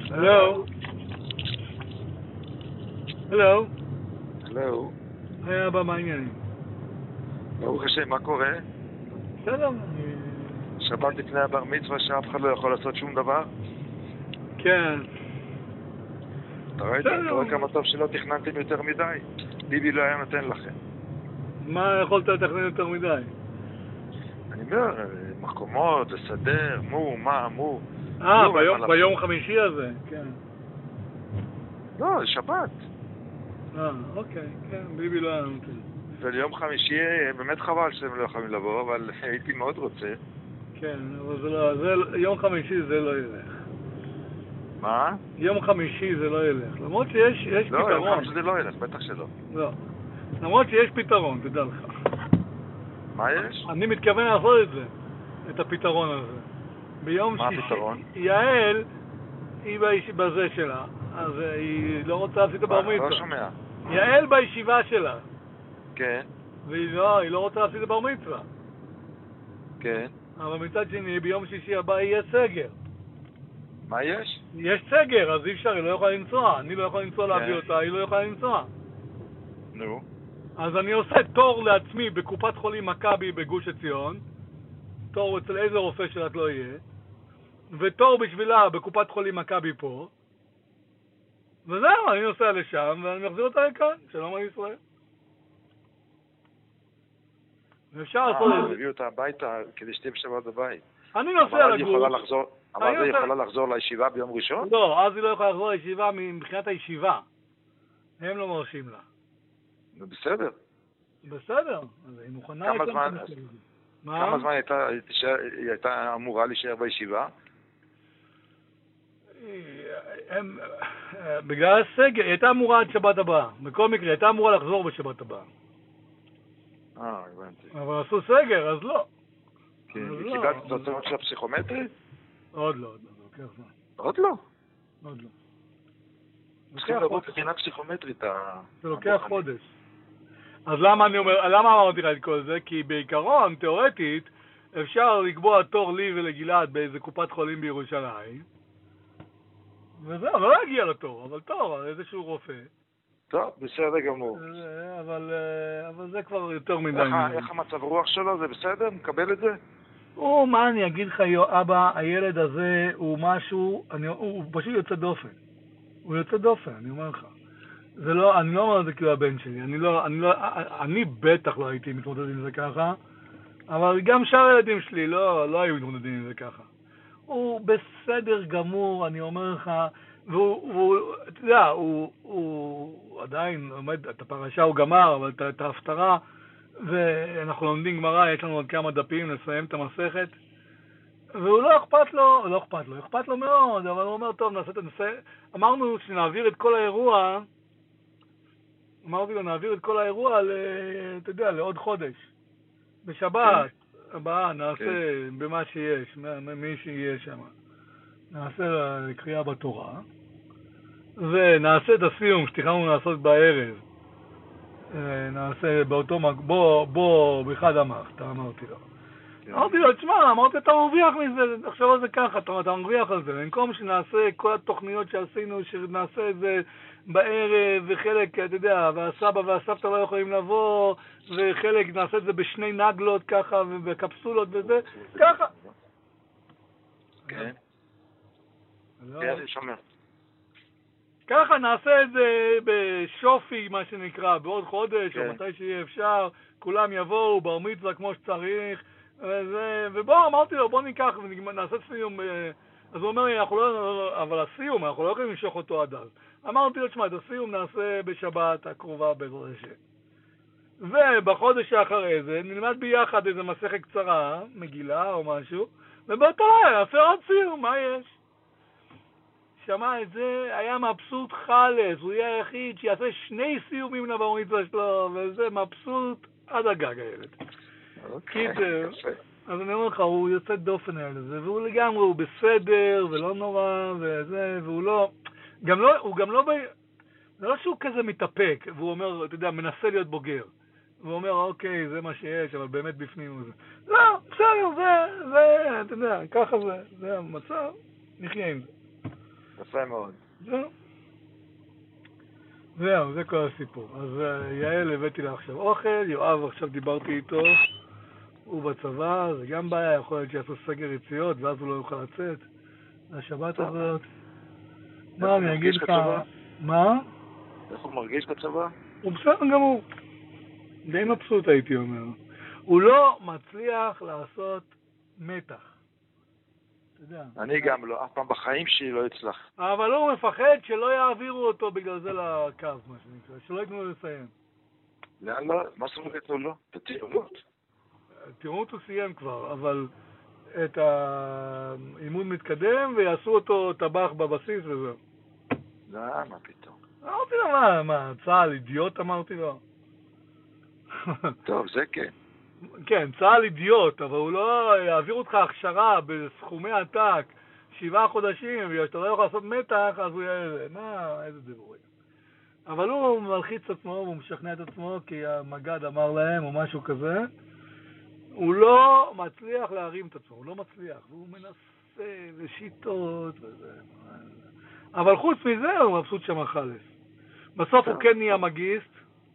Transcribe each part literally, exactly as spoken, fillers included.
Hello? Hello? הלו, היי אבא, מה העניינים? ברוך השם, מה קורה? בסדר. שבת לפני הבר מצווה שאף אחד לא יכול לעשות שום דבר? כן. אתה רואה, אתה רואה כמה טוב שלא תכננתם יותר מדי? ביבי לא היה נותן לכם. מה יכולת לתכנן יותר מדי? אני אומר, מקומות, לסדר, מו, מה, מו. אה, ביום, ביום חמישי הזה, כן. לא, שבת. אה, אוקיי, כן, ביבי לא היה נותן. וליום חמישי באמת חבל שאתם לא יכולים לבוא, אבל הייתי מאוד רוצה. כן, אבל זה לא, זה, יום חמישי זה לא ילך. מה? יום חמישי זה לא ילך, למרות שיש יש לא, פתרון. יום חמישי זה לא ילך, בטח שלא. לא. למרות שיש פתרון, תדע לך. מה יש? אני מתכוון לעשות את זה, את הפתרון הזה. ביום מה שישי, הפתרון? יעל, היא ביש... בזה שלה, אז היא לא רוצה לעשות את הבר מצווה. לא שומע. יעל בישיבה שלה. כן. והיא לא, היא לא רוצה לעשות את הבר מצווה. כן. אבל מצד שני, ביום שישי הבא יהיה סגר. מה יש? יש סגר, אז אי אפשר, היא לא יכולה לנסוע. אני לא יכול לנסוע כן. להביא אותה, היא לא יכולה לנסוע. נו. אז אני עושה תור לעצמי בקופת חולים מכבי בגוש עציון, תור אצל איזה רופא שאת לא יהיה, ותור בשבילה בקופת חולים מכבי פה, וזהו, אני נוסע לשם ואני מחזיר אותה לכאן, שלום על ישראל. ואפשר לעשות את זה. הביא אותה הביתה כדי שתהיה בשבת בבית. אני נוסע לגוש. אבל היא יכולה לחזור לישיבה ביום ראשון? לא, אז היא לא יכולה לחזור לישיבה מבחינת הישיבה. הם לא מרשים לה. בסדר. בסדר, אז היא מוכנה... כמה זמן, כמה זמן היא הייתה אמורה להישאר בישיבה? הם, בגלל הסגר, היא הייתה אמורה עד שבת הבאה. בכל מקרה, היא הייתה אמורה לחזור בשבת הבאה. אה, הבנתי. אבל עשו סגר, אז לא. כן, היא קיבלה את התוצאות של הפסיכומטרי? עוד לא, עוד לא, זה לוקח זמן. עוד לא? עוד לא. צריכים לבוא בחינה פסיכומטרית. זה לוקח חודש. אז למה אני אומר, למה אמרתי לך את כל זה? כי בעיקרון, תיאורטית, אפשר לקבוע תור לי ולגלעד באיזה קופת חולים בירושלים, וזהו, לא להגיע לתור, אבל תור, איזשהו רופא. טוב, בסדר גמור. אבל, אבל זה כבר יותר מדי. איך המצב רוח שלו? זה בסדר? מקבל את זה? הוא, מה אני אגיד לך, אבא, הילד הזה הוא משהו, אני, הוא פשוט יוצא דופן. הוא יוצא דופן, אני אומר לך. זה לא, אני לא אומר את זה כאילו הבן שלי. אני לא, אני לא, אני בטח לא הייתי מתמודד עם זה ככה, אבל גם שאר הילדים שלי לא, לא היו מתמודדים עם זה ככה. הוא בסדר גמור, אני אומר לך, והוא, והוא, אתה יודע, הוא, הוא עדיין עומד, את הפרשה הוא גמר, אבל את, את ההפטרה, ואנחנו לומדים גמרא, יש לנו עוד כמה דפים לסיים את המסכת, והוא לא אכפת לו, לא אכפת לו, אכפת לו מאוד, אבל הוא אומר, טוב, נעשה את הנושא, אמרנו שנעביר את כל האירוע, אמרתי לו, נעביר את כל האירוע, אתה יודע, לעוד חודש, בשבת הבאה, נעשה במה שיש, מי שיהיה שם, נעשה קריאה בתורה, ונעשה את הסיום שתכננו לעשות בערב, נעשה באותו מק... בוא, בוא, באחד המחת, אמרתי לו. אמרתי לו, תשמע, אמרתי, אתה מרוויח מזה, עכשיו על זה ככה, אתה, אתה מרוויח על זה, במקום שנעשה כל התוכניות שעשינו, שנעשה את זה בערב, וחלק, אתה יודע, והסבא והסבתא לא יכולים לבוא, וחלק נעשה את זה בשני נגלות ככה, ובקפסולות וזה, ככה. כן. כן, אני שומע. ככה נעשה את זה בשופי, מה שנקרא, בעוד חודש, כן. או מתי שיהיה אפשר, כולם יבואו, בר מצווה כמו שצריך, וזה, ובוא, אמרתי לו, בוא ניקח ונעשה סיום, אז הוא אומר לי, אנחנו לא, אבל הסיום, אנחנו לא יכולים למשוך אותו עד אז. אמרתי לו, תשמע, את הסיום נעשה בשבת הקרובה בעזרת השם. ובחודש האחרי זה, נלמד ביחד איזה מסכת קצרה, מגילה או משהו, ובאותו לילה נעשה עוד סיום, מה יש? שמע את זה, היה מבסוט חלס, הוא יהיה היחיד שיעשה שני סיומים לבר מצווה שלו, וזה מבסוט עד הגג הילד. קיצר, אז אני אומר לך, הוא יוצא דופן על זה, והוא לגמרי, הוא בסדר, ולא נורא, וזה, והוא לא, גם לא, הוא גם לא, זה לא שהוא כזה מתאפק, והוא אומר, אתה יודע, מנסה להיות בוגר. והוא אומר, אוקיי, זה מה שיש, אבל באמת בפנים הוא זה. לא, בסדר, זה, זה, אתה יודע, ככה זה, זה המצב, נחיה עם זה. יפה מאוד. זהו. זהו, זה כל הסיפור. אז יעל, הבאתי לה עכשיו אוכל, יואב עכשיו דיברתי איתו, הוא בצבא, זה גם בעיה, יכול להיות שיעשו סגר יציאות, ואז הוא לא יוכל לצאת. השבת הזאת. מה, אני אגיד לך... מה? איך הוא מרגיש בצבא? הוא בסדר גמור. די מבסוט הייתי אומר. הוא לא מצליח לעשות מתח. אתה יודע. אני גם לא, אף פעם בחיים שלי לא הצלח. אבל הוא מפחד שלא יעבירו אותו בגלל זה לקו, מה שנקרא, שלא יתנו לו לסיים. לאן לא? מה זאת אומרת יתנו לו? בטירונות. טירונות הוא סיים כבר, אבל את האימון מתקדם ויעשו אותו טבח בבסיס וזהו. לא, מה פתאום? אמרתי לו, מה, מה, צהל אידיוט אמרתי לו. טוב, זה כן. כן, צהל אידיוט, אבל הוא לא יעביר אותך הכשרה בסכומי עתק, שבעה חודשים, ואתה לא יכול לעשות מתח, אז הוא יהיה, מה, איזה דיבורים. אבל הוא מלחיץ את עצמו, הוא משכנע את עצמו, כי המגד אמר להם, או משהו כזה, הוא לא מצליח להרים את עצמו, הוא לא מצליח, הוא מנסה ושיטות וזה. אבל חוץ מזה, הוא מבסוט שם חלס. בסוף הוא כן נהיה מגיסט,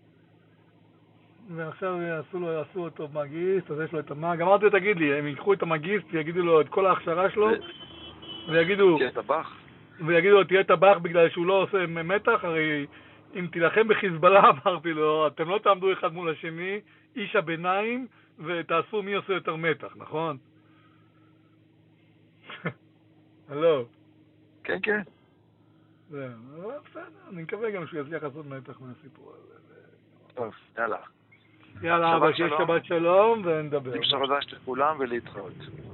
ועכשיו יעשו לו, יעשו אותו מגיסט, אז יש לו את המאג. אמרתי, תגיד לי, הם ייקחו את המגיסט ויגידו לו את כל ההכשרה שלו, ויגידו... תהיה טבח. ויגידו לו, תהיה טבח בגלל שהוא לא עושה מתח, הרי אם תילחם בחיזבאללה, אמרתי לו, אתם לא תעמדו אחד מול השני, איש הביניים, ותעשו מי עושה יותר מתח, נכון? הלו. כן, כן. זהו, אבל בסדר, אני מקווה גם שהוא יצליח לעשות מתח מהסיפור הזה. טוב, יאללה. יאללה, אבא, שיש שבת שלום, ונדבר. נמסור חדש לכולם ולהתראות.